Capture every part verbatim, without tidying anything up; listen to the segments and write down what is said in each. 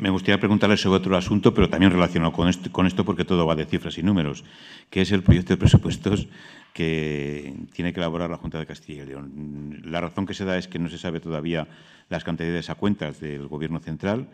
me gustaría preguntarle sobre otro asunto, pero también relacionado con esto, con esto porque todo va de cifras y números, que es el proyecto de presupuestos que tiene que elaborar la Junta de Castilla y León. La razón que se da es que no se sabe todavía las cantidades a cuentas del Gobierno central,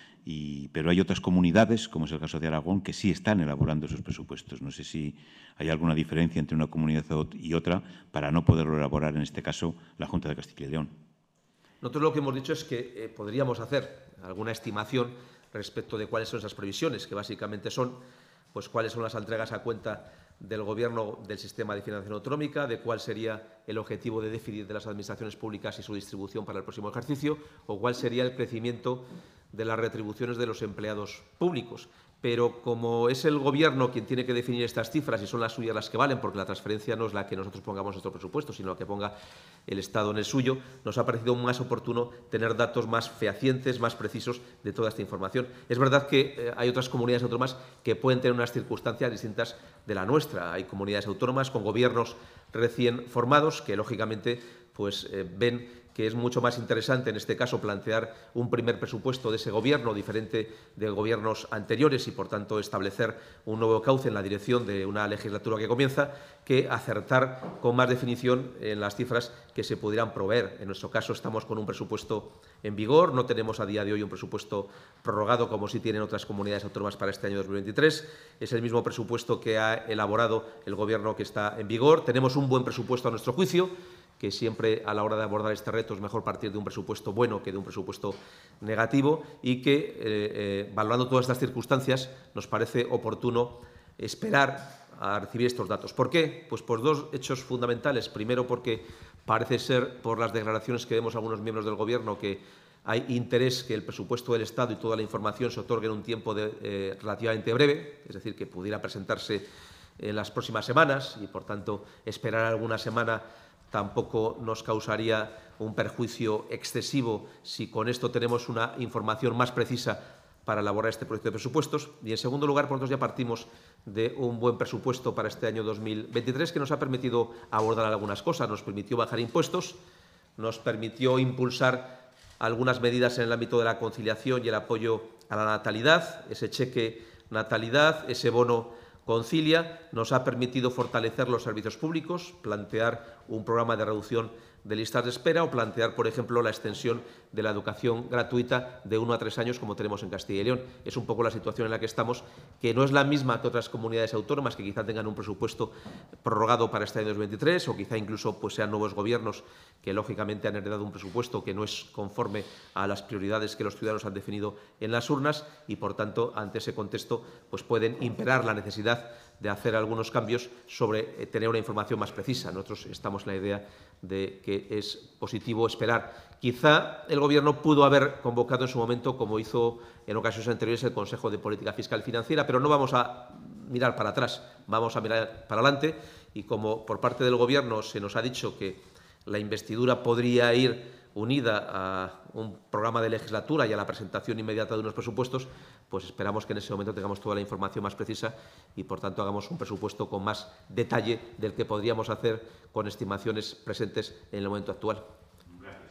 y, pero hay otras comunidades, como es el caso de Aragón, que sí están elaborando esos presupuestos. No sé si hay alguna diferencia entre una comunidad y otra para no poderlo elaborar, en este caso, la Junta de Castilla y León. Nosotros lo que hemos dicho es que eh, podríamos hacer alguna estimación respecto de cuáles son esas previsiones, que básicamente son pues, cuáles son las entregas a cuenta del Gobierno del sistema de financiación autonómica, de cuál sería el objetivo de déficit de las administraciones públicas y su distribución para el próximo ejercicio, o cuál sería el crecimiento de las retribuciones de los empleados públicos. Pero como es el Gobierno quien tiene que definir estas cifras y son las suyas las que valen, porque la transferencia no es la que nosotros pongamos en nuestro presupuesto, sino la que ponga el Estado en el suyo, nos ha parecido más oportuno tener datos más fehacientes, más precisos de toda esta información. Es verdad que eh, hay otras comunidades autónomas que pueden tener unas circunstancias distintas de la nuestra. Hay comunidades autónomas con gobiernos recién formados que, lógicamente, pues, eh, ven que es mucho más interesante, en este caso, plantear un primer presupuesto de ese Gobierno diferente de gobiernos anteriores y, por tanto, establecer un nuevo cauce en la dirección de una legislatura que comienza, que acertar con más definición en las cifras que se pudieran proveer. En nuestro caso, estamos con un presupuesto en vigor, no tenemos a día de hoy un presupuesto prorrogado como sí tienen otras comunidades autónomas para este año dos mil veintitrés. Es el mismo presupuesto que ha elaborado el Gobierno que está en vigor. Tenemos un buen presupuesto a nuestro juicio, que siempre a la hora de abordar este reto es mejor partir de un presupuesto bueno que de un presupuesto negativo y que, eh, eh, valorando todas estas circunstancias, nos parece oportuno esperar a recibir estos datos. ¿Por qué? Pues por dos hechos fundamentales. Primero, porque parece ser, por las declaraciones que vemos algunos miembros del Gobierno, que hay interés que el presupuesto del Estado y toda la información se otorgue en un tiempo de, eh, relativamente breve, es decir, que pudiera presentarse en las próximas semanas y, por tanto, esperar alguna semana tampoco nos causaría un perjuicio excesivo si con esto tenemos una información más precisa para elaborar este proyecto de presupuestos. Y, en segundo lugar, por nosotros ya partimos de un buen presupuesto para este año dos mil veintitrés que nos ha permitido abordar algunas cosas. Nos permitió bajar impuestos, nos permitió impulsar algunas medidas en el ámbito de la conciliación y el apoyo a la natalidad, ese cheque natalidad, ese bono Concilia, nos ha permitido fortalecer los servicios públicos, plantear un programa de reducción de listas de espera o plantear, por ejemplo, la extensión de la educación gratuita de uno a tres años, como tenemos en Castilla y León. Es un poco la situación en la que estamos, que no es la misma que otras comunidades autónomas que quizá tengan un presupuesto prorrogado para este año dos mil veintitrés o quizá incluso pues, sean nuevos gobiernos que, lógicamente, han heredado un presupuesto que no es conforme a las prioridades que los ciudadanos han definido en las urnas y, por tanto, ante ese contexto, pues pueden imperar la necesidad de hacer algunos cambios sobre eh, tener una información más precisa. Nosotros estamos en la idea de que es positivo esperar. Quizá el Gobierno pudo haber convocado en su momento, como hizo en ocasiones anteriores, el Consejo de Política Fiscal y Financiera, pero no vamos a mirar para atrás, vamos a mirar para adelante y como por parte del Gobierno se nos ha dicho que la investidura podría ir unida a un programa de legislatura y a la presentación inmediata de unos presupuestos, pues esperamos que en ese momento tengamos toda la información más precisa y, por tanto, hagamos un presupuesto con más detalle del que podríamos hacer con estimaciones presentes en el momento actual. Gracias.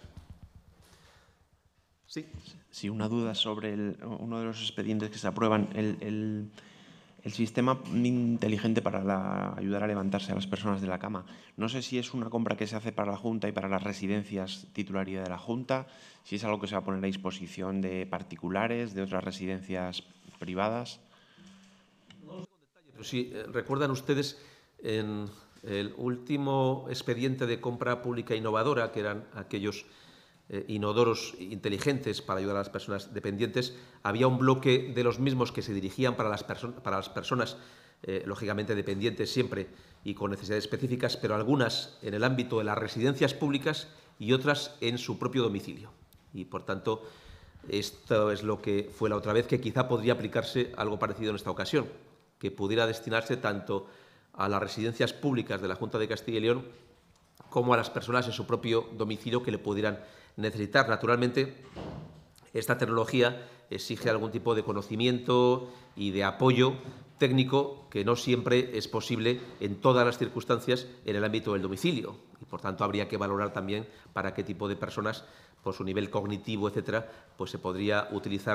Sí, sí, una duda sobre el, uno de los expedientes que se aprueban, el, el, el sistema inteligente para la, ayudar a levantarse a las personas de la cama. No sé si es una compra que se hace para la Junta y para las residencias titularidad de la Junta, si es algo que se va a poner a disposición de particulares, de otras residencias privadas. No lo sé con detalle, pero sí, eh, recuerdan ustedes en el último expediente de compra pública innovadora, que eran aquellos eh, inodoros inteligentes para ayudar a las personas dependientes, había un bloque de los mismos que se dirigían para las, perso para las personas, eh, lógicamente dependientes siempre y con necesidades específicas, pero algunas en el ámbito de las residencias públicas y otras en su propio domicilio. Y, por tanto, esto es lo que fue la otra vez, que quizá podría aplicarse algo parecido en esta ocasión, que pudiera destinarse tanto a las residencias públicas de la Junta de Castilla y León como a las personas en su propio domicilio que le pudieran necesitar. Naturalmente, esta tecnología exige algún tipo de conocimiento y de apoyo técnico que no siempre es posible en todas las circunstancias en el ámbito del domicilio. Y, por tanto, habría que valorar también para qué tipo de personas, por su nivel cognitivo, etcétera, pues se podría utilizar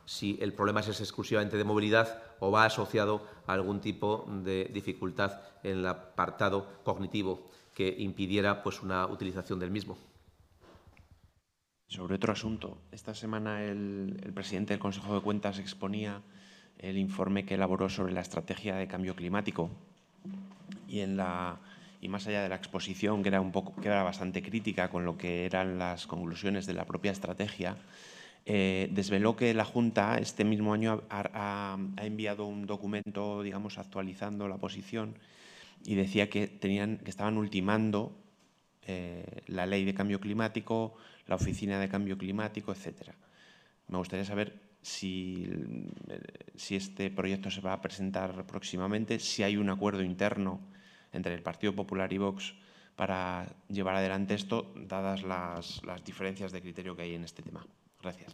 si el problema es exclusivamente de movilidad o va asociado a algún tipo de dificultad en el apartado cognitivo que impidiera pues, una utilización del mismo. Sobre otro asunto, esta semana el, el presidente del Consejo de Cuentas exponía el informe que elaboró sobre la estrategia de cambio climático y, en la, y más allá de la exposición, que era, un poco, que era bastante crítica con lo que eran las conclusiones de la propia estrategia, eh, desveló que la Junta este mismo año ha, ha, ha enviado un documento, digamos, actualizando la posición y decía que, tenían, que estaban ultimando eh, la Ley de Cambio Climático, la Oficina de Cambio Climático, etcétera. Me gustaría saber si, si este proyecto se va a presentar próximamente, si hay un acuerdo interno entre el Partido Popular y Vox para llevar adelante esto, dadas las, las diferencias de criterio que hay en este tema. Gracias.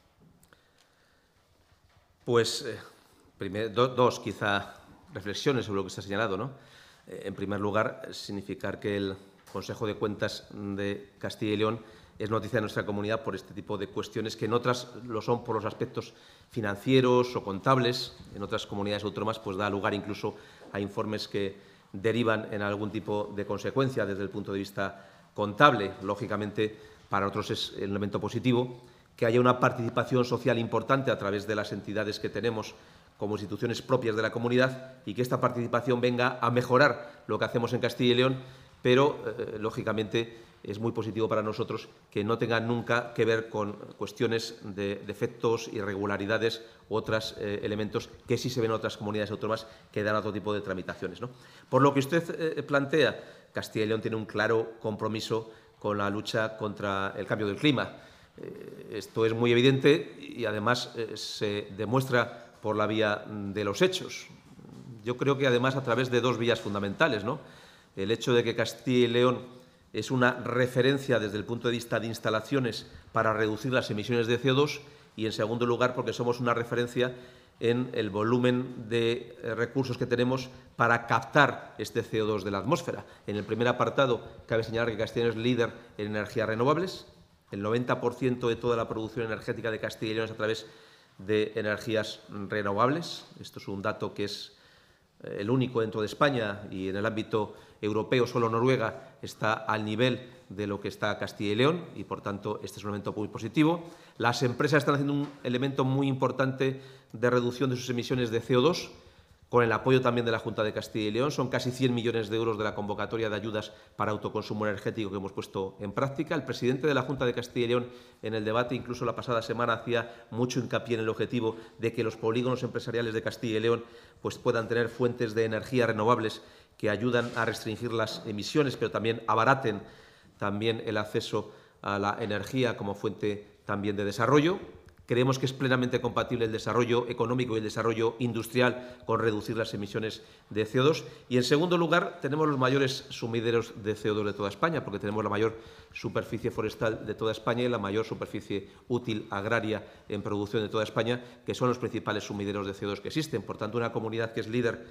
Pues, eh, primer, do, dos, quizá, reflexiones sobre lo que se ha señalado, ¿no? Eh, en primer lugar, significar que el Consejo de Cuentas de Castilla y León es noticia de nuestra comunidad por este tipo de cuestiones que en otras lo son por los aspectos financieros o contables. En otras comunidades autónomas pues da lugar incluso a informes que derivan en algún tipo de consecuencia desde el punto de vista contable. Lógicamente, para nosotros es el elemento positivo que haya una participación social importante a través de las entidades que tenemos como instituciones propias de la comunidad y que esta participación venga a mejorar lo que hacemos en Castilla y León, pero, eh, lógicamente, es muy positivo para nosotros que no tenga nunca que ver con cuestiones de defectos, irregularidades u otros eh, elementos que sí se ven en otras comunidades autónomas que dan otro tipo de tramitaciones, ¿no? Por lo que usted eh, plantea, Castilla y León tiene un claro compromiso con la lucha contra el cambio del clima. Eh, esto es muy evidente y, además, eh, se demuestra por la vía de los hechos. Yo creo que, además, a través de dos vías fundamentales, ¿no? El hecho de que Castilla y León es una referencia desde el punto de vista de instalaciones para reducir las emisiones de C O dos y, en segundo lugar, porque somos una referencia en el volumen de recursos que tenemos para captar este C O dos de la atmósfera. En el primer apartado, cabe señalar que Castilla y León es líder en energías renovables. El noventa por ciento de toda la producción energética de Castilla y León es a través de energías renovables. Esto es un dato que es el único dentro de España y en el ámbito europeo solo Noruega está al nivel de lo que está Castilla y León y, por tanto, este es un elemento muy positivo. Las empresas están haciendo un elemento muy importante de reducción de sus emisiones de C O dos, con el apoyo también de la Junta de Castilla y León. Son casi cien millones de euros de la convocatoria de ayudas para autoconsumo energético que hemos puesto en práctica. El presidente de la Junta de Castilla y León, en el debate, incluso la pasada semana, hacía mucho hincapié en el objetivo de que los polígonos empresariales de Castilla y León pues, puedan tener fuentes de energía renovables que ayudan a restringir las emisiones, pero también abaraten también el acceso a la energía como fuente también de desarrollo. Creemos que es plenamente compatible el desarrollo económico y el desarrollo industrial con reducir las emisiones de C O dos. Y, en segundo lugar, tenemos los mayores sumideros de C O dos de toda España, porque tenemos la mayor superficie forestal de toda España y la mayor superficie útil agraria en producción de toda España, que son los principales sumideros de C O dos que existen. Por tanto, una comunidad que es líder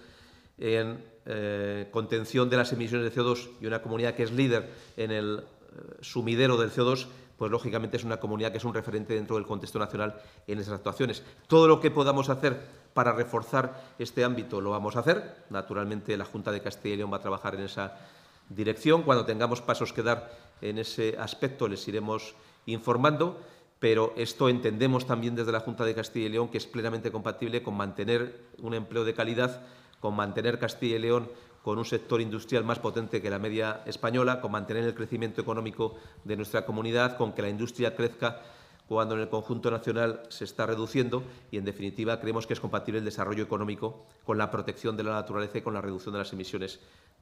en eh, contención de las emisiones de C O dos y una comunidad que es líder en el eh, sumidero del C O dos, pues lógicamente es una comunidad que es un referente dentro del contexto nacional en esas actuaciones. Todo lo que podamos hacer para reforzar este ámbito lo vamos a hacer. Naturalmente, la Junta de Castilla y León va a trabajar en esa dirección. Cuando tengamos pasos que dar en ese aspecto les iremos informando, pero esto entendemos también desde la Junta de Castilla y León que es plenamente compatible con mantener un empleo de calidad, con mantener Castilla y León con un sector industrial más potente que la media española, con mantener el crecimiento económico de nuestra comunidad, con que la industria crezca cuando en el conjunto nacional se está reduciendo y, en definitiva, creemos que es compatible el desarrollo económico con la protección de la naturaleza y con la reducción de las emisiones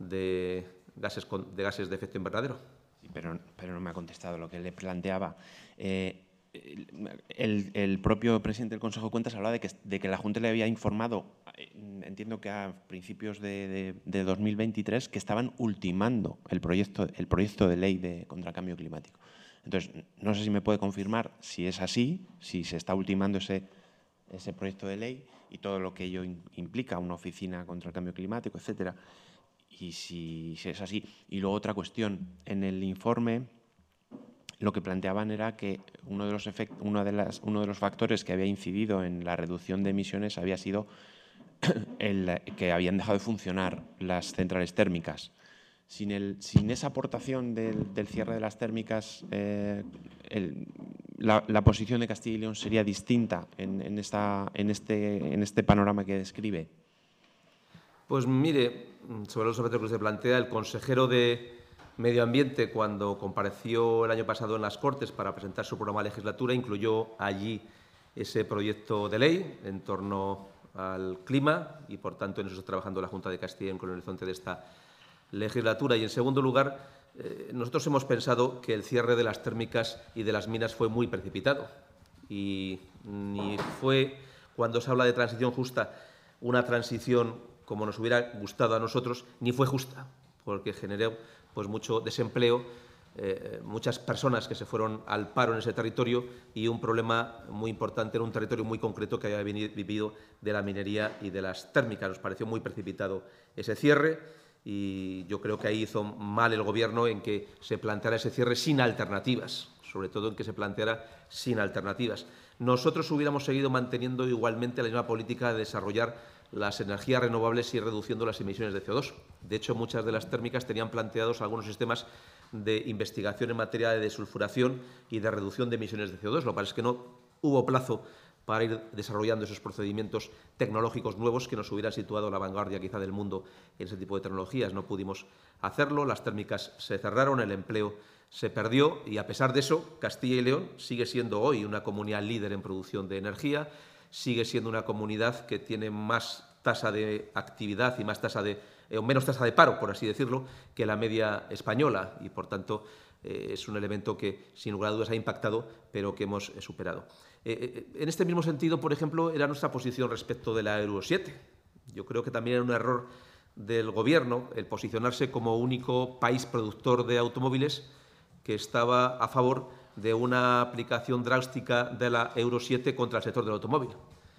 de gases, de, gases de efecto invernadero. Pero, pero no me ha contestado lo que le planteaba. Eh, El, el propio presidente del Consejo de Cuentas hablaba de que, de que la Junta le había informado, entiendo que a principios de, de, de dos mil veintitrés, que estaban ultimando el proyecto, el proyecto de ley de, contra el cambio climático. Entonces, no sé si me puede confirmar si es así, si se está ultimando ese, ese proyecto de ley y todo lo que ello implica, una oficina contra el cambio climático, etcétera. Y si, si es así. Y luego otra cuestión, en el informe lo que planteaban era que uno de los, efect, uno de las, uno de los factores que había incidido en la reducción de emisiones había sido el, que habían dejado de funcionar las centrales térmicas. Sin, el, sin esa aportación del, del cierre de las térmicas, eh, el, la, la posición de Castilla y León sería distinta en, en, esta, en, este, en este panorama que describe. Pues mire, sobre los aspectos que usted plantea, el consejero de Medio Ambiente, cuando compareció el año pasado en las Cortes para presentar su programa de legislatura, incluyó allí ese proyecto de ley en torno al clima y, por tanto, en eso está trabajando la Junta de Castilla y León con el horizonte de esta legislatura. Y, en segundo lugar, eh, nosotros hemos pensado que el cierre de las térmicas y de las minas fue muy precipitado y ni fue, cuando se habla de transición justa, una transición como nos hubiera gustado a nosotros, ni fue justa, porque generó pues, mucho desempleo, eh, muchas personas que se fueron al paro en ese territorio y un problema muy importante en un territorio muy concreto que había vivido de la minería y de las térmicas. Nos pareció muy precipitado ese cierre y yo creo que ahí hizo mal el Gobierno en que se planteara ese cierre sin alternativas, sobre todo en que se planteara sin alternativas. Nosotros hubiéramos seguido manteniendo igualmente la misma política de desarrollar las energías renovables y reduciendo las emisiones de C O dos. De hecho, muchas de las térmicas tenían planteados algunos sistemas de investigación en materia de desulfuración y de reducción de emisiones de C O dos. Lo que pasa es que no hubo plazo para ir desarrollando esos procedimientos tecnológicos nuevos que nos hubieran situado a la vanguardia quizá del mundo en ese tipo de tecnologías. No pudimos hacerlo, las térmicas se cerraron, el empleo se perdió y, a pesar de eso, Castilla y León sigue siendo hoy una comunidad líder en producción de energía, sigue siendo una comunidad que tiene más tasa de actividad y más tasa de, eh, o menos tasa de paro, por así decirlo, que la media española y, por tanto, eh, es un elemento que, sin lugar a dudas, ha impactado, pero que hemos eh, superado. Eh, eh, en este mismo sentido, por ejemplo, era nuestra posición respecto de la Euro siete. Yo creo que también era un error del Gobierno el posicionarse como único país productor de automóviles que estaba a favor de una aplicación drástica de la Euro siete contra el sector del automóvil.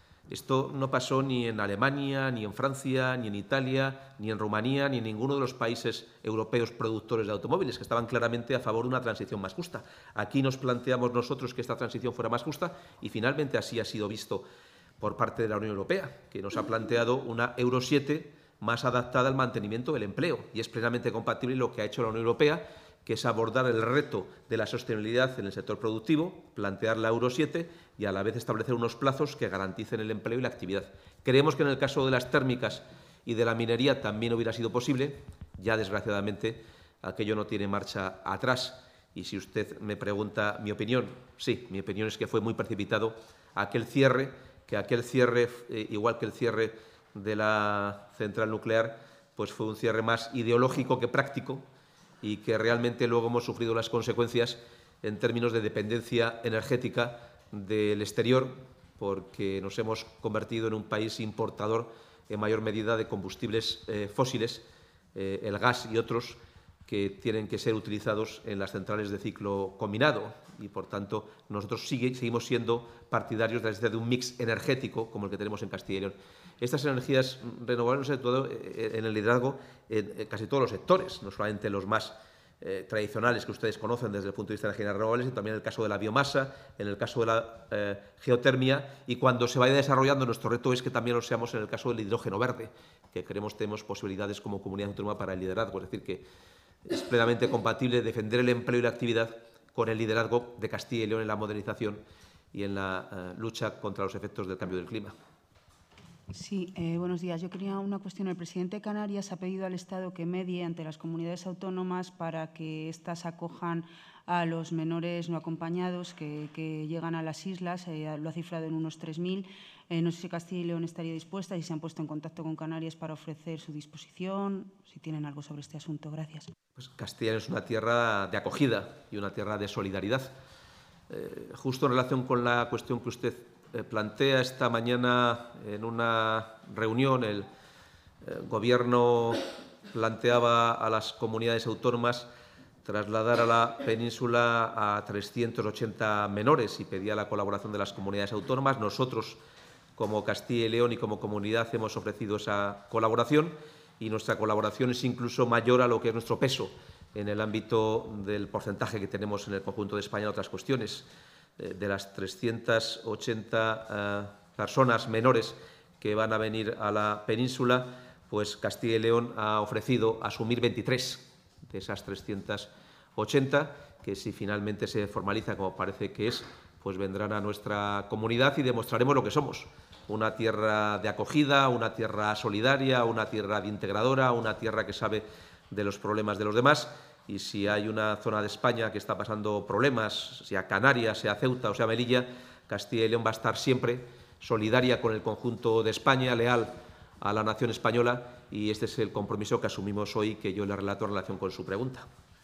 Esto no pasó ni en Alemania, ni en Francia, ni en Italia, ni en Rumanía, ni en ninguno de los países europeos productores de automóviles, que estaban claramente a favor de una transición más justa. Aquí nos planteamos nosotros que esta transición fuera más justa y finalmente así ha sido visto por parte de la Unión Europea, que nos ha planteado una Euro siete más adaptada al mantenimiento del empleo y es plenamente compatible lo que ha hecho la Unión Europea, que es abordar el reto de la sostenibilidad en el sector productivo, plantear la Euro siete y a la vez establecer unos plazos que garanticen el empleo y la actividad. Creemos que en el caso de las térmicas y de la minería también hubiera sido posible, ya desgraciadamente aquello no tiene marcha atrás. Y si usted me pregunta mi opinión, sí, mi opinión es que fue muy precipitado aquel cierre, que aquel cierre, eh, igual que el cierre de la central nuclear, pues fue un cierre más ideológico que práctico, y que realmente luego hemos sufrido las consecuencias en términos de dependencia energética del exterior, porque nos hemos convertido en un país importador en mayor medida de combustibles eh, fósiles, eh, el gas y otros que tienen que ser utilizados en las centrales de ciclo combinado y, por tanto, nosotros sigue, seguimos siendo partidarios de, de un mix energético como el que tenemos en Castilla y León. Estas energías renovables, sobre todo en el liderazgo, en casi todos los sectores, no solamente los más eh, tradicionales que ustedes conocen desde el punto de vista de energías renovables, sino también en el caso de la biomasa, en el caso de la eh, geotermia, y cuando se vaya desarrollando, nuestro reto es que también lo seamos en el caso del hidrógeno verde, que creemos que tenemos posibilidades como comunidad autónoma para el liderazgo, es decir, que es plenamente compatible defender el empleo y la actividad con el liderazgo de Castilla y León en la modernización y en la eh, lucha contra los efectos del cambio del clima. Sí, eh, buenos días. Yo quería una cuestión. El presidente de Canarias ha pedido al Estado que medie ante las comunidades autónomas para que éstas acojan a los menores no acompañados que, que llegan a las islas. Eh, lo ha cifrado en unos tres mil. Eh, no sé si Castilla y León estaría dispuesta, si se han puesto en contacto con Canarias para ofrecer su disposición, si tienen algo sobre este asunto. Gracias. Pues Castilla es una tierra de acogida y una tierra de solidaridad. Eh, justo en relación con la cuestión que usted eh, plantea, esta mañana en una reunión el eh, Gobierno planteaba a las comunidades autónomas trasladar a la península a trescientos ochenta menores y pedía la colaboración de las comunidades autónomas. Nosotros, como Castilla y León y como comunidad, hemos ofrecido esa colaboración y nuestra colaboración es incluso mayor a lo que es nuestro peso en el ámbito del porcentaje que tenemos en el conjunto de España en otras cuestiones. Eh, de las trescientas ochenta eh, personas menores que van a venir a la península, pues Castilla y León ha ofrecido asumir veintitrés de esas trescientas ochenta, que si finalmente se formaliza, como parece que es, pues vendrán a nuestra comunidad y demostraremos lo que somos. Una tierra de acogida, una tierra solidaria, una tierra de integradora, una tierra que sabe de los problemas de los demás. Y si hay una zona de España que está pasando problemas, sea Canarias, sea Ceuta o sea Melilla, Castilla y León va a estar siempre solidaria con el conjunto de España, leal a la nación española, y este es el compromiso que asumimos hoy, que yo le relato en relación con su pregunta.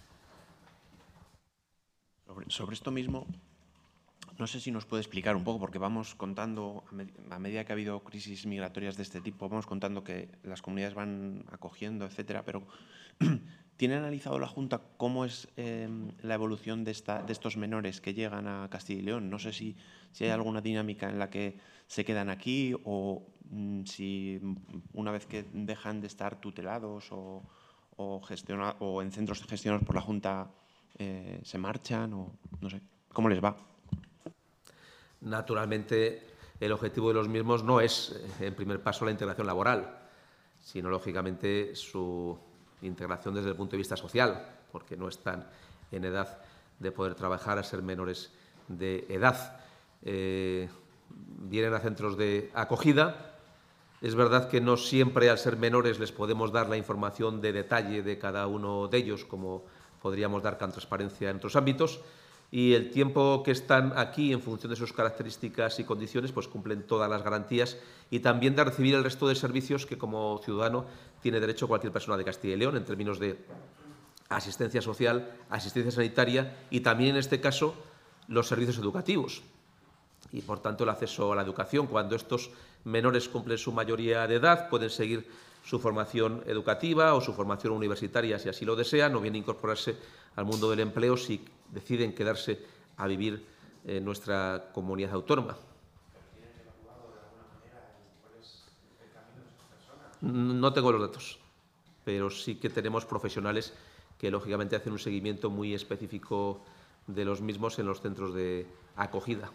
Sobre, sobre esto mismo, no sé si nos puede explicar un poco, porque vamos contando, a, med a medida que ha habido crisis migratorias de este tipo, vamos contando que las comunidades van acogiendo, etcétera, pero ¿tiene analizado la Junta cómo es eh, la evolución de, esta, de estos menores que llegan a Castilla y León? No sé si, si hay alguna dinámica en la que se quedan aquí o mm, si una vez que dejan de estar tutelados o, o, gestiona, o en centros gestionados por la Junta eh, se marchan o no sé, ¿cómo les va? Naturalmente, el objetivo de los mismos no es, en primer paso, la integración laboral, sino, lógicamente, su integración desde el punto de vista social, porque no están en edad de poder trabajar a ser menores de edad. Eh, vienen a centros de acogida. Es verdad que no siempre, al ser menores, les podemos dar la información de detalle de cada uno de ellos, como podríamos dar con transparencia en otros ámbitos. Y el tiempo que están aquí, en función de sus características y condiciones, pues cumplen todas las garantías y también de recibir el resto de servicios que, como ciudadano, tiene derecho cualquier persona de Castilla y León, en términos de asistencia social, asistencia sanitaria y también, en este caso, los servicios educativos. Y, por tanto, el acceso a la educación. Cuando estos menores cumplen su mayoría de edad, pueden seguir su formación educativa o su formación universitaria, si así lo desean, o bien incorporarse al mundo del empleo si deciden quedarse a vivir en nuestra comunidad autónoma. No tengo los datos, pero sí que tenemos profesionales que, lógicamente, hacen un seguimiento muy específico de los mismos en los centros de acogida.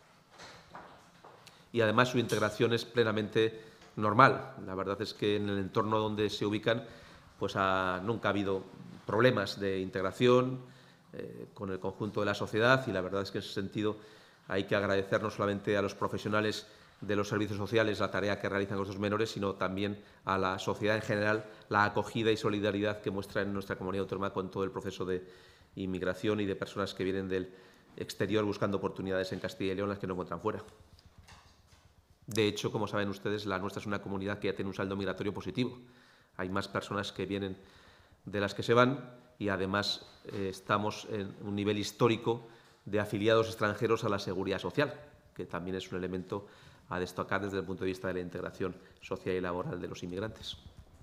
Y, además, su integración es plenamente normal. La verdad es que en el entorno donde se ubican, pues ha, nunca ha habido problemas de integración eh, con el conjunto de la sociedad, y la verdad es que en ese sentido hay que agradecer no solamente a los profesionales de los servicios sociales la tarea que realizan con estos menores, sino también a la sociedad en general la acogida y solidaridad que muestra en nuestra comunidad autónoma con todo el proceso de inmigración y de personas que vienen del exterior buscando oportunidades en Castilla y León, las que no encuentran fuera. De hecho, como saben ustedes, la nuestra es una comunidad que ya tiene un saldo migratorio positivo. Hay más personas que vienen de las que se van y, además, eh, estamos en un nivel histórico de afiliados extranjeros a la seguridad social, que también es un elemento a destacar desde el punto de vista de la integración social y laboral de los inmigrantes.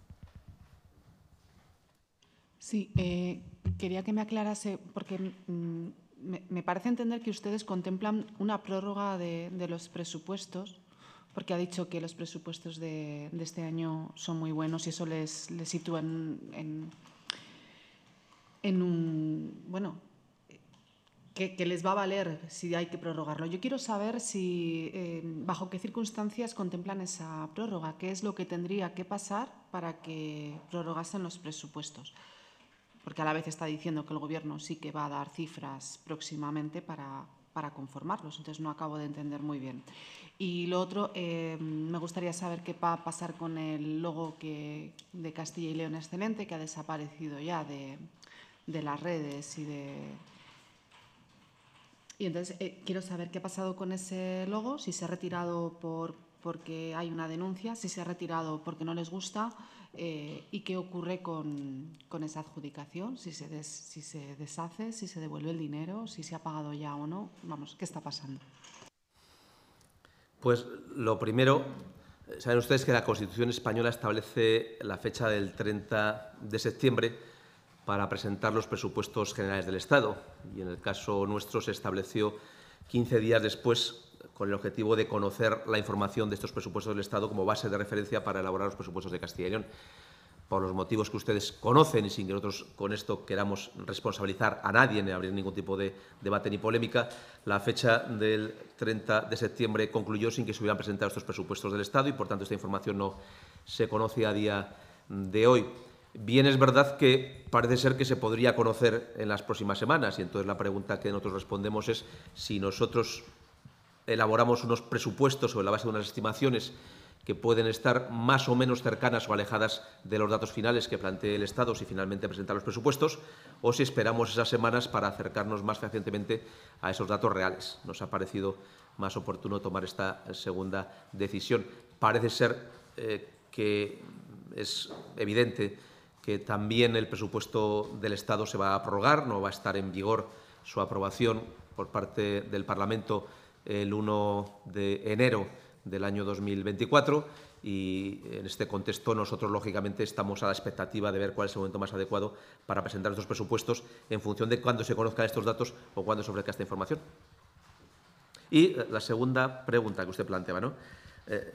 Sí, eh, quería que me aclarase, porque mm, me, me parece entender que ustedes contemplan una prórroga de, de los presupuestos, porque ha dicho que los presupuestos de, de este año son muy buenos y eso les, les sitúa en, en, en un… bueno, que, que les va a valer si hay que prorrogarlo. Yo quiero saber si, eh, bajo qué circunstancias contemplan esa prórroga, qué es lo que tendría que pasar para que prorrogasen los presupuestos. Porque a la vez está diciendo que el Gobierno sí que va a dar cifras próximamente para, para conformarlos. Entonces, no acabo de entender muy bien. Y lo otro, eh, me gustaría saber qué va a pasar con el logo que, de Castilla y León Excelente, que ha desaparecido ya de, de las redes y de… Y entonces, eh, quiero saber qué ha pasado con ese logo, si se ha retirado por, porque hay una denuncia, si se ha retirado porque no les gusta, eh, y qué ocurre con, con esa adjudicación, si se, des, si se deshace, si se devuelve el dinero, si se ha pagado ya o no. Vamos, ¿qué está pasando? Pues lo primero, saben ustedes que la Constitución española establece la fecha del treinta de septiembre para presentar los presupuestos generales del Estado, y en el caso nuestro se estableció quince días después, con el objetivo de conocer la información de estos presupuestos del Estado como base de referencia para elaborar los presupuestos de Castilla y León. por los motivos que ustedes conocen y sin que nosotros con esto queramos responsabilizar a nadie ni abrir ningún tipo de debate ni polémica, la fecha del treinta de septiembre concluyó sin que se hubieran presentado estos presupuestos del Estado y, por tanto, esta información no se conoce a día de hoy. Bien, es verdad que parece ser que se podría conocer en las próximas semanas y entonces la pregunta que nosotros respondemos es si nosotros elaboramos unos presupuestos sobre la base de unas estimaciones que pueden estar más o menos cercanas o alejadas de los datos finales que plantee el Estado si finalmente presenta los presupuestos, o si esperamos esas semanas para acercarnos más fehacientemente a esos datos reales. Nos ha parecido más oportuno tomar esta segunda decisión. Parece ser eh, que es evidente que también el presupuesto del Estado se va a prorrogar, no va a estar en vigor su aprobación por parte del Parlamento el uno de enero del año dos mil veinticuatro y en este contexto nosotros, lógicamente, estamos a la expectativa de ver cuál es el momento más adecuado para presentar estos presupuestos en función de cuándo se conozcan estos datos o cuándo se ofrezca esta información. Y la segunda pregunta que usted planteaba, ¿no? Eh,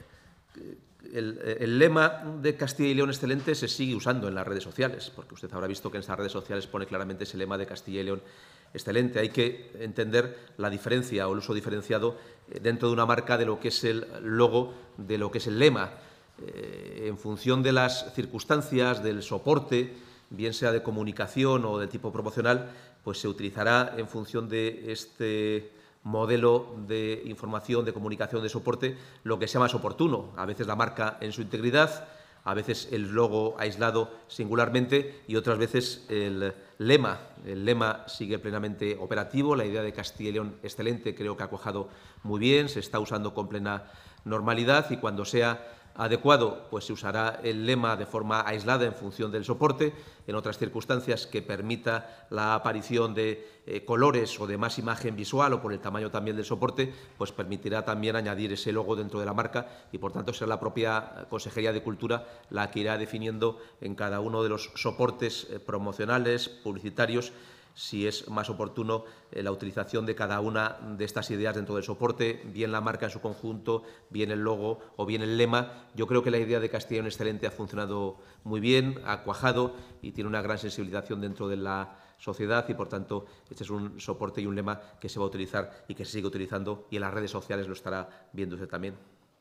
el, el lema de Castilla y León excelente se sigue usando en las redes sociales, porque usted habrá visto que en esas redes sociales pone claramente ese lema de Castilla y León excelente. Hay que entender la diferencia o el uso diferenciado dentro de una marca de lo que es el logo, de lo que es el lema. Eh, en función de las circunstancias, del soporte, bien sea de comunicación o de tipo promocional, pues se utilizará en función de este modelo de información, de comunicación, de soporte, lo que sea más oportuno. A veces la marca en su integridad, a veces el logo aislado singularmente y otras veces el lema. El lema sigue plenamente operativo. La idea de Castilla y León excelente creo que ha cuajado muy bien, se está usando con plena normalidad y cuando sea adecuado, pues se usará el lema de forma aislada en función del soporte. En otras circunstancias que permita la aparición de eh, colores o de más imagen visual o por el tamaño también del soporte, pues permitirá también añadir ese logo dentro de la marca y, por tanto, será la propia Consejería de Cultura la que irá definiendo en cada uno de los soportes eh, promocionales, publicitarios, si es más oportuno eh, la utilización de cada una de estas ideas dentro del soporte, bien la marca en su conjunto, bien el logo o bien el lema. Yo creo que la idea de Castilla y León excelente ha funcionado muy bien, ha cuajado y tiene una gran sensibilización dentro de la sociedad y, por tanto, este es un soporte y un lema que se va a utilizar y que se sigue utilizando y en las redes sociales lo estará viendo usted también.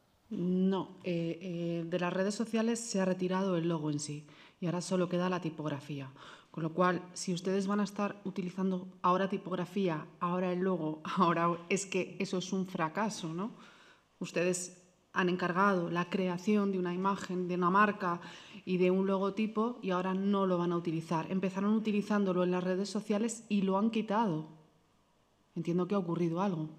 No, eh, eh, de las redes sociales se ha retirado el logo en sí y ahora solo queda la tipografía. Con lo cual, si ustedes van a estar utilizando ahora tipografía, ahora el logo, ahora es que eso es un fracaso, ¿no? Ustedes han encargado la creación de una imagen, de una marca y de un logotipo y ahora no lo van a utilizar. Empezaron utilizándolo en las redes sociales y lo han quitado. Entiendo que ha ocurrido algo.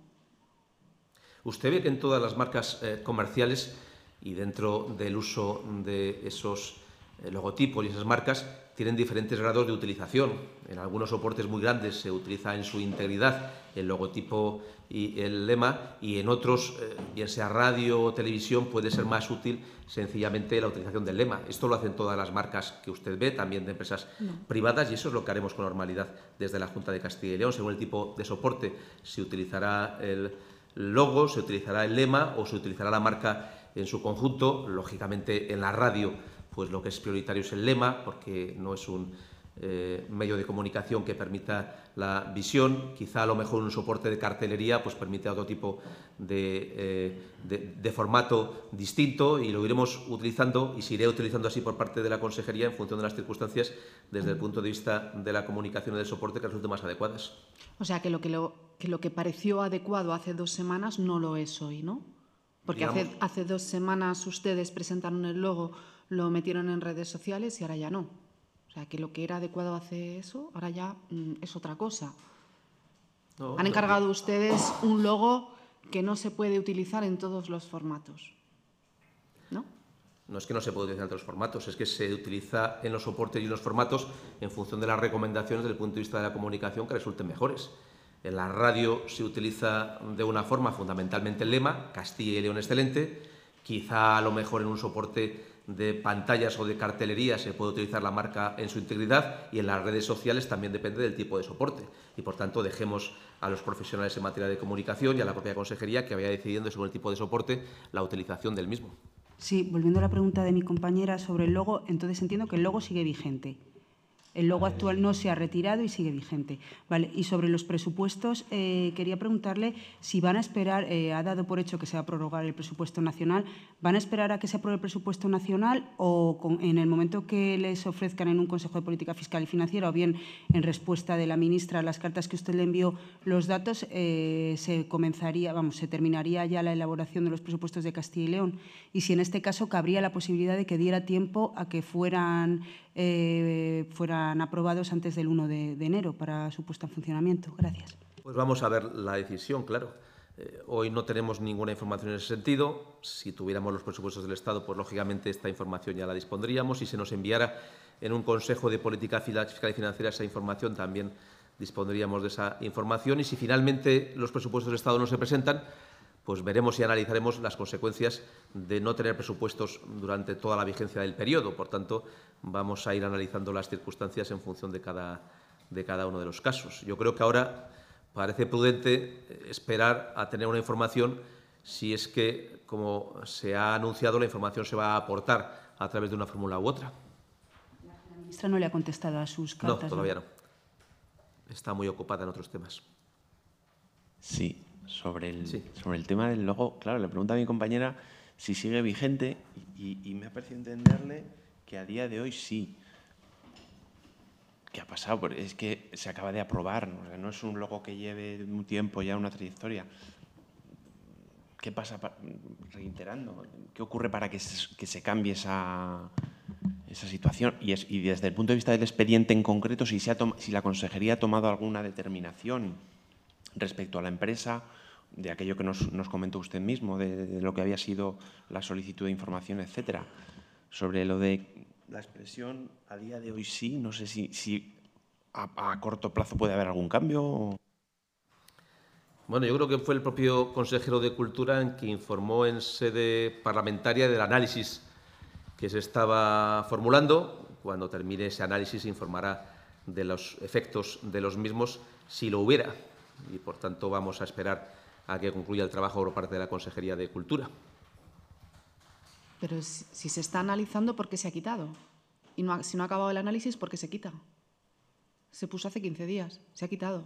Usted ve que en todas las marcas eh, comerciales y dentro del uso de esos eh, logotipos y esas marcas tienen diferentes grados de utilización. En algunos soportes muy grandes se utiliza en su integridad el logotipo y el lema y en otros, eh, bien sea radio o televisión, puede ser más útil sencillamente la utilización del lema. Esto lo hacen todas las marcas que usted ve, también de empresas no. privadas, y eso es lo que haremos con normalidad desde la Junta de Castilla y León. Según el tipo de soporte, se utilizará el logo, se utilizará el lema o se utilizará la marca en su conjunto. Lógicamente, en la radio, pues lo que es prioritario es el lema, porque no es un eh, medio de comunicación que permita la visión. Quizá a lo mejor un soporte de cartelería pues permite otro tipo de, eh, de, de formato distinto y lo iremos utilizando y se irá utilizando así por parte de la Consejería en función de las circunstancias desde el punto de vista de la comunicación y del soporte que resulte más adecuadas. O sea, que lo que, lo, que lo que pareció adecuado hace dos semanas no lo es hoy, ¿no? Porque hace, hace dos semanas ustedes presentaron el logo, lo metieron en redes sociales y ahora ya no. O sea, que lo que era adecuado hace eso, ahora ya mm, es otra cosa. No, Han encargado no. ustedes un logo que no se puede utilizar en todos los formatos, ¿no? No es que no se pueda utilizar en todos los formatos, es que se utiliza en los soportes y en los formatos en función de las recomendaciones desde el punto de vista de la comunicación que resulten mejores. En la radio se utiliza de una forma fundamentalmente el lema, Castilla y León excelente. Quizá a lo mejor en un soporte de pantallas o de cartelería se puede utilizar la marca en su integridad y en las redes sociales también depende del tipo de soporte. Y, por tanto, dejemos a los profesionales en materia de comunicación y a la propia Consejería que vaya decidiendo según el tipo de soporte la utilización del mismo. Sí, volviendo a la pregunta de mi compañera sobre el logo, entonces entiendo que el logo sigue vigente. El logo actual no se ha retirado y sigue vigente. Vale. Y sobre los presupuestos, eh, quería preguntarle si van a esperar, eh, ha dado por hecho que se va a prorrogar el presupuesto nacional, ¿van a esperar a que se apruebe el presupuesto nacional o con, en el momento que les ofrezcan en un Consejo de Política Fiscal y Financiera o bien en respuesta de la ministra a las cartas que usted le envió los datos, eh, se comenzaría, vamos, se terminaría ya la elaboración de los presupuestos de Castilla y León? Y si en este caso cabría la posibilidad de que diera tiempo a que fueran, eh, fueran aprobados antes del uno de enero para su puesta en funcionamiento. Gracias. Pues vamos a ver la decisión, claro. Eh, hoy no tenemos ninguna información en ese sentido. Si tuviéramos los presupuestos del Estado, pues lógicamente esta información ya la dispondríamos. Si se nos enviara en un Consejo de Política Fiscal y Financiera esa información, también dispondríamos de esa información. Y si finalmente los presupuestos del Estado no se presentan, pues veremos y analizaremos las consecuencias de no tener presupuestos durante toda la vigencia del periodo. Por tanto, vamos a ir analizando las circunstancias en función de cada, de cada uno de los casos. Yo creo que ahora parece prudente esperar a tener una información si es que, como se ha anunciado, la información se va a aportar a través de una fórmula u otra. La ministra no le ha contestado a sus cartas. No, todavía no. Está muy ocupada en otros temas. Sí. Sobre el, sí. sobre el tema del logo, claro, le pregunto a mi compañera si sigue vigente y, y me ha parecido entenderle que a día de hoy sí. ¿Qué ha pasado? Porque es que se acaba de aprobar, o sea, no es un logo que lleve un tiempo ya, una trayectoria. ¿Qué pasa? Reiterando, ¿qué ocurre para que se, que se cambie esa, esa situación? Y, es, y desde el punto de vista del expediente en concreto, si, se ha si la Consejería ha tomado alguna determinación respecto a la empresa, de aquello que nos, nos comentó usted mismo, de, de lo que había sido la solicitud de información, etcétera. Sobre lo de la expresión, a día de hoy sí, no sé si, si a, a corto plazo puede haber algún cambio. Bueno, yo creo que fue el propio consejero de Cultura en que informó en sede parlamentaria del análisis que se estaba formulando. Cuando termine ese análisis se informará de los efectos de los mismos, si lo hubiera. Y, por tanto, vamos a esperar a que concluya el trabajo por parte de la Consejería de Cultura. Pero si, si se está analizando, ¿por qué se ha quitado? Y no ha, si no ha acabado el análisis, ¿por qué se quita? Se puso hace quince días, se ha quitado.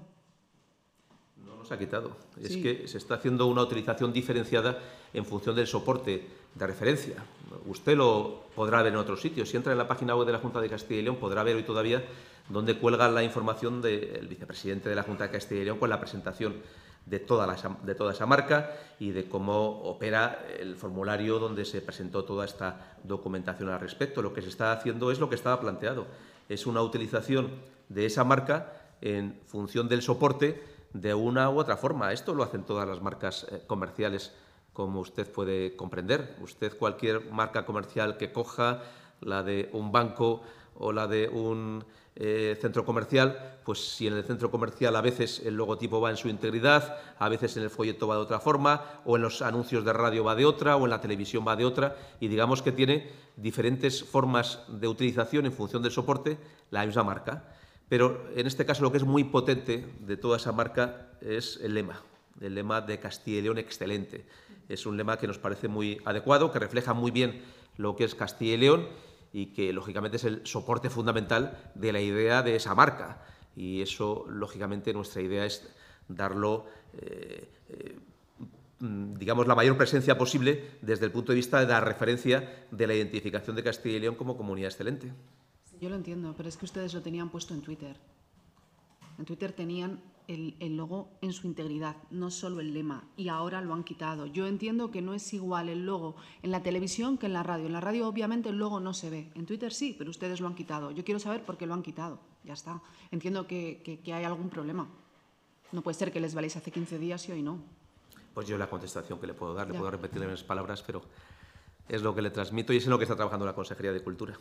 No, no se ha quitado. Sí. Es que se está haciendo una utilización diferenciada en función del soporte de referencia. Usted lo podrá ver en otros sitios. Si entra en la página web de la Junta de Castilla y León, podrá ver hoy todavía donde cuelga la información del vicepresidente de la Junta de Castilla y León con la presentación de toda, la, de toda esa marca y de cómo opera el formulario donde se presentó toda esta documentación al respecto. Lo que se está haciendo es lo que estaba planteado. Es una utilización de esa marca en función del soporte de una u otra forma. Esto lo hacen todas las marcas eh, comerciales, como usted puede comprender. Usted, cualquier marca comercial que coja, la de un banco o la de un eh, centro comercial, pues si en el centro comercial a veces el logotipo va en su integridad, a veces en el folleto va de otra forma, o en los anuncios de radio va de otra, o en la televisión va de otra, y digamos que tiene diferentes formas de utilización en función del soporte, la misma marca. Pero en este caso lo que es muy potente de toda esa marca es el lema, el lema de Castilla y León excelente. Es un lema que nos parece muy adecuado, que refleja muy bien lo que es Castilla y León y que, lógicamente, es el soporte fundamental de la idea de esa marca. Y eso, lógicamente, nuestra idea es darlo, eh, eh, digamos, la mayor presencia posible desde el punto de vista de la referencia de la identificación de Castilla y León como comunidad excelente. Yo lo entiendo, pero es que ustedes lo tenían puesto en Twitter. En Twitter tenían el, el logo en su integridad, no solo el lema, y ahora lo han quitado. Yo entiendo que no es igual el logo en la televisión que en la radio. En la radio, obviamente, el logo no se ve. En Twitter sí, pero ustedes lo han quitado. Yo quiero saber por qué lo han quitado. Ya está. Entiendo que, que, que hay algún problema. No puede ser que les valéis hace quince días y hoy no. Pues yo la contestación que le puedo dar, ya. le puedo repetirle en mis palabras, pero es lo que le transmito y es en lo que está trabajando la Consejería de Cultura.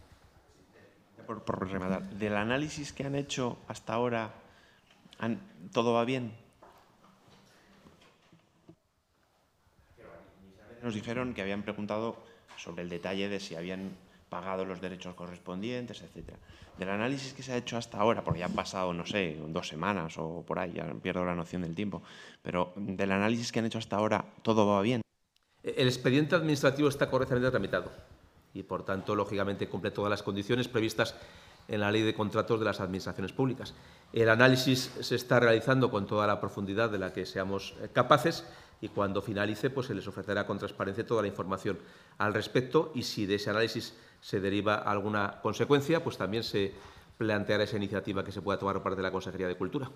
Por, por rematar, del análisis que han hecho hasta ahora, han, ¿todo va bien? Nos dijeron que habían preguntado sobre el detalle de si habían pagado los derechos correspondientes, etcétera. Del análisis que se ha hecho hasta ahora, porque ya han pasado, no sé, dos semanas o por ahí, ya pierdo la noción del tiempo, pero del análisis que han hecho hasta ahora, ¿todo va bien? El expediente administrativo está correctamente tramitado y, por tanto, lógicamente cumple todas las condiciones previstas en la Ley de Contratos de las Administraciones Públicas. El análisis se está realizando con toda la profundidad de la que seamos capaces y, cuando finalice, pues se les ofrecerá con transparencia toda la información al respecto, y si de ese análisis se deriva alguna consecuencia, pues también se planteará esa iniciativa que se pueda tomar por parte de la Consejería de Cultura.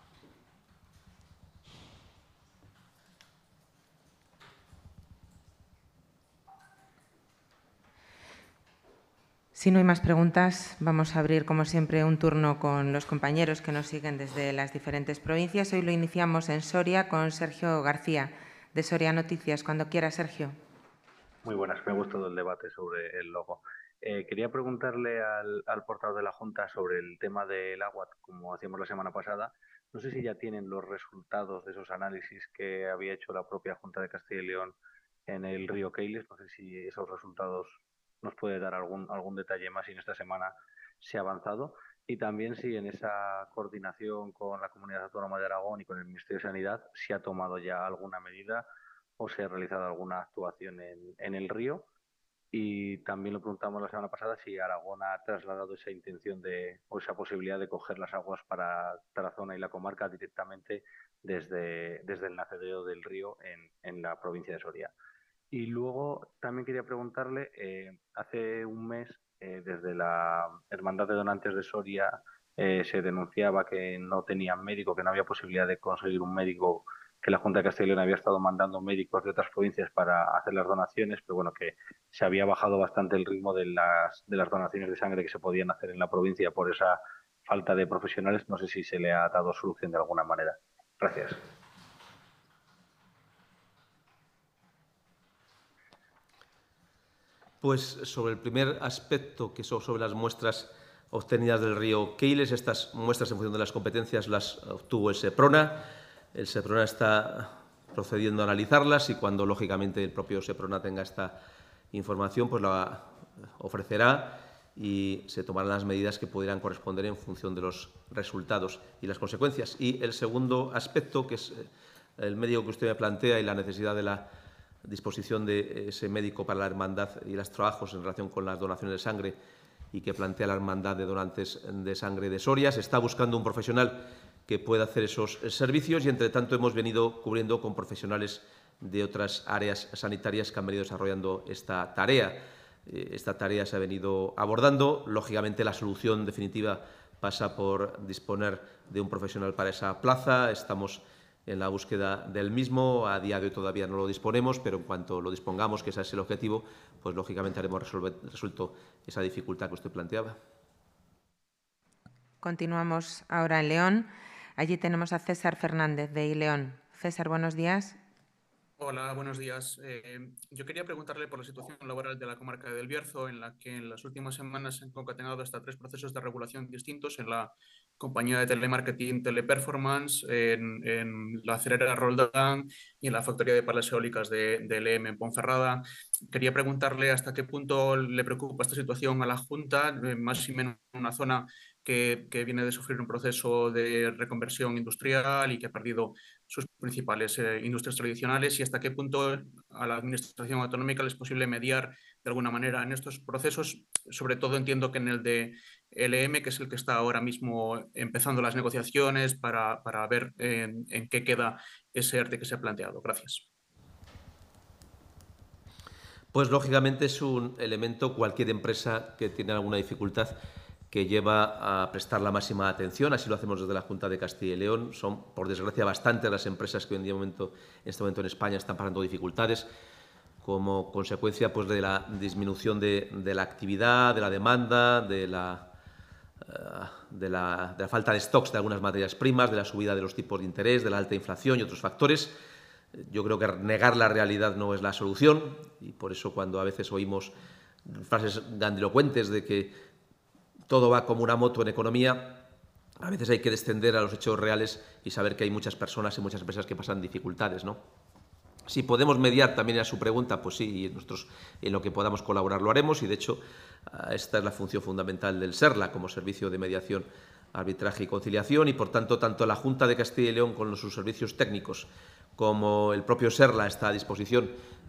Si no hay más preguntas, vamos a abrir, como siempre, un turno con los compañeros que nos siguen desde las diferentes provincias. Hoy lo iniciamos en Soria con Sergio García, de Soria Noticias. Cuando quiera, Sergio. Muy buenas, me ha gustado el debate sobre el logo. Eh, quería preguntarle al, al portavoz de la Junta sobre el tema del agua, como hacíamos la semana pasada. No sé si ya tienen los resultados de esos análisis que había hecho la propia Junta de Castilla y León en el río Keiles. No sé si esos resultados nos puede dar algún, algún detalle más, si en esta semana se ha avanzado. Y también si en esa coordinación con la Comunidad Autónoma de Aragón y con el Ministerio de Sanidad se ha tomado ya alguna medida o se ha realizado alguna actuación en, en el río. Y también lo preguntamos la semana pasada si Aragón ha trasladado esa intención de, o esa posibilidad de coger las aguas para Tarazona y la comarca directamente desde, desde el nacedero del río en, en la provincia de Soria. Y luego también quería preguntarle, eh, hace un mes, eh, desde la Hermandad de Donantes de Soria, eh, se denunciaba que no tenían médico, que no había posibilidad de conseguir un médico, que la Junta de Castilla y León había estado mandando médicos de otras provincias para hacer las donaciones, pero bueno, que se había bajado bastante el ritmo de las, de las donaciones de sangre que se podían hacer en la provincia por esa falta de profesionales. No sé si se le ha dado solución de alguna manera. Gracias. Pues sobre el primer aspecto, que son sobre las muestras obtenidas del río Keiles, estas muestras, en función de las competencias, las obtuvo el SEPRONA. El SEPRONA está procediendo a analizarlas y, cuando lógicamente el propio SEPRONA tenga esta información, pues la ofrecerá y se tomarán las medidas que pudieran corresponder en función de los resultados y las consecuencias. Y el segundo aspecto, que es el médico que usted me plantea y la necesidad de la disposición de ese médico para la hermandad y los trabajos en relación con las donaciones de sangre, y que plantea la Hermandad de Donantes de Sangre de Soria. Se está buscando un profesional que pueda hacer esos servicios y, entre tanto, hemos venido cubriendo con profesionales de otras áreas sanitarias que han venido desarrollando esta tarea. Esta tarea se ha venido abordando. Lógicamente, la solución definitiva pasa por disponer de un profesional para esa plaza. Estamos en la búsqueda del mismo. A día de hoy todavía no lo disponemos, pero en cuanto lo dispongamos, que ese es el objetivo, pues lógicamente haremos resolver, resuelto esa dificultad que usted planteaba. Continuamos ahora en León. Allí tenemos a César Fernández, de iLeón. César, buenos días. Hola, buenos días. Eh, yo quería preguntarle por la situación laboral de la comarca de Del Bierzo, en la que en las últimas semanas se han concatenado hasta tres procesos de regulación distintos en la compañía de telemarketing Teleperformance, en, en la acerera Roldán y en la factoría de palas eólicas de, de L M en Ponferrada. Quería preguntarle hasta qué punto le preocupa esta situación a la Junta, eh, más y menos en una zona que, que viene de sufrir un proceso de reconversión industrial y que ha perdido sus principales eh, industrias tradicionales, y hasta qué punto a la Administración autonómica le es posible mediar de alguna manera en estos procesos. Sobre todo entiendo que en el de L M, que es el que está ahora mismo empezando las negociaciones para, para ver en, en qué queda ese ERTE que se ha planteado. Gracias. Pues lógicamente es un elemento, cualquier empresa que tiene alguna dificultad, que lleva a prestar la máxima atención. Así lo hacemos desde la Junta de Castilla y León. Son, por desgracia, bastantes las empresas que hoy en, día, momento, en este momento en España están pasando dificultades como consecuencia, pues, de la disminución de, de la actividad, de la demanda, de la, uh, de, la, de la falta de stocks de algunas materias primas, de la subida de los tipos de interés, de la alta inflación y otros factores. Yo creo que negar la realidad no es la solución, y por eso, cuando a veces oímos frases grandilocuentes de que todo va como una moto en economía, a veces hay que descender a los hechos reales y saber que hay muchas personas y muchas empresas que pasan dificultades, ¿no? Si podemos mediar, también a su pregunta, pues sí, y nosotros en lo que podamos colaborar lo haremos, y de hecho esta es la función fundamental del SERLA como servicio de mediación, arbitraje y conciliación, y por tanto tanto la Junta de Castilla y León con sus servicios técnicos como el propio SERLA está a disposición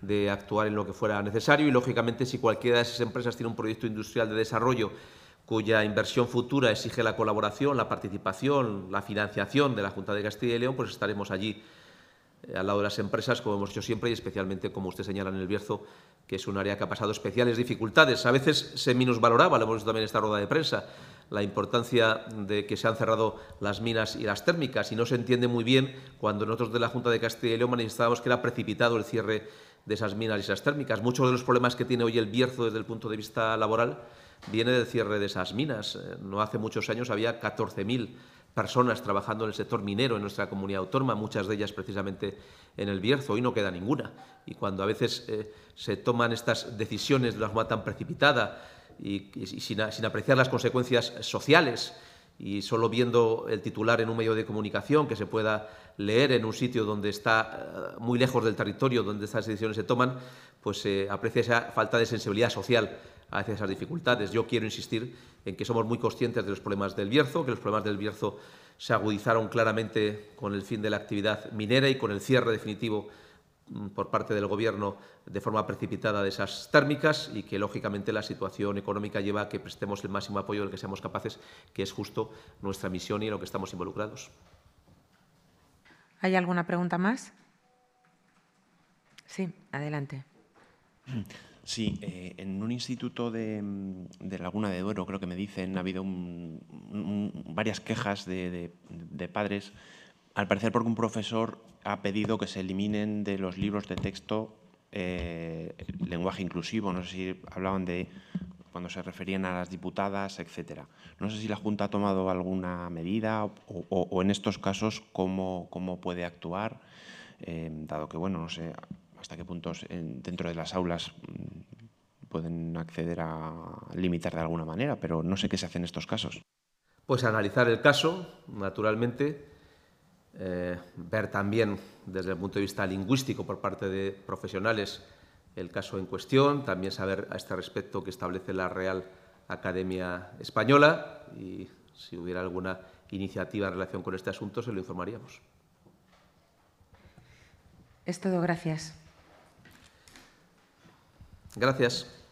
de actuar en lo que fuera necesario y, lógicamente, si cualquiera de esas empresas tiene un proyecto industrial de desarrollo cuya inversión futura exige la colaboración, la participación, la financiación de la Junta de Castilla y León, pues estaremos allí eh, al lado de las empresas, como hemos hecho siempre, y especialmente, como usted señala, en el Bierzo, que es un área que ha pasado especiales dificultades. A veces se minusvaloraba, lo hemos visto también en esta rueda de prensa, la importancia de que se han cerrado las minas y las térmicas, y no se entiende muy bien cuando nosotros de la Junta de Castilla y León manifestábamos que era precipitado el cierre de esas minas y esas térmicas. Muchos de los problemas que tiene hoy el Bierzo desde el punto de vista laboral viene del cierre de esas minas. No hace muchos años había catorce mil personas trabajando en el sector minero en nuestra comunidad autónoma, muchas de ellas precisamente en el Bierzo. Hoy no queda ninguna. Y cuando a veces eh, se toman estas decisiones de una forma tan precipitada y, y sin, sin apreciar las consecuencias sociales y solo viendo el titular en un medio de comunicación que se pueda leer en un sitio donde está muy lejos del territorio donde estas decisiones se toman, pues se eh, aprecia esa falta de sensibilidad social hacia esas dificultades. Yo quiero insistir en que somos muy conscientes de los problemas del Bierzo, que los problemas del Bierzo se agudizaron claramente con el fin de la actividad minera y con el cierre definitivo por parte del Gobierno de forma precipitada de esas térmicas y que, lógicamente, la situación económica lleva a que prestemos el máximo apoyo del que seamos capaces, que es justo nuestra misión y en lo que estamos involucrados. ¿Hay alguna pregunta más? Sí, adelante. Sí, eh, en un instituto de, de Laguna de Duero, creo que me dicen, ha habido un, un, varias quejas de, de, de padres, al parecer porque un profesor ha pedido que se eliminen de los libros de texto eh, el lenguaje inclusivo. No sé si hablaban de cuando se referían a las diputadas, etcétera. No sé si la Junta ha tomado alguna medida o, o, o en estos casos cómo, cómo puede actuar, eh, dado que, bueno, no sé hasta qué puntos en, dentro de las aulas pueden acceder a limitar de alguna manera, pero no sé qué se hace en estos casos. Pues analizar el caso, naturalmente, eh, ver también desde el punto de vista lingüístico por parte de profesionales el caso en cuestión, también saber a este respecto qué establece la Real Academia Española y si hubiera alguna iniciativa en relación con este asunto se lo informaríamos. Es todo, gracias. Gracias.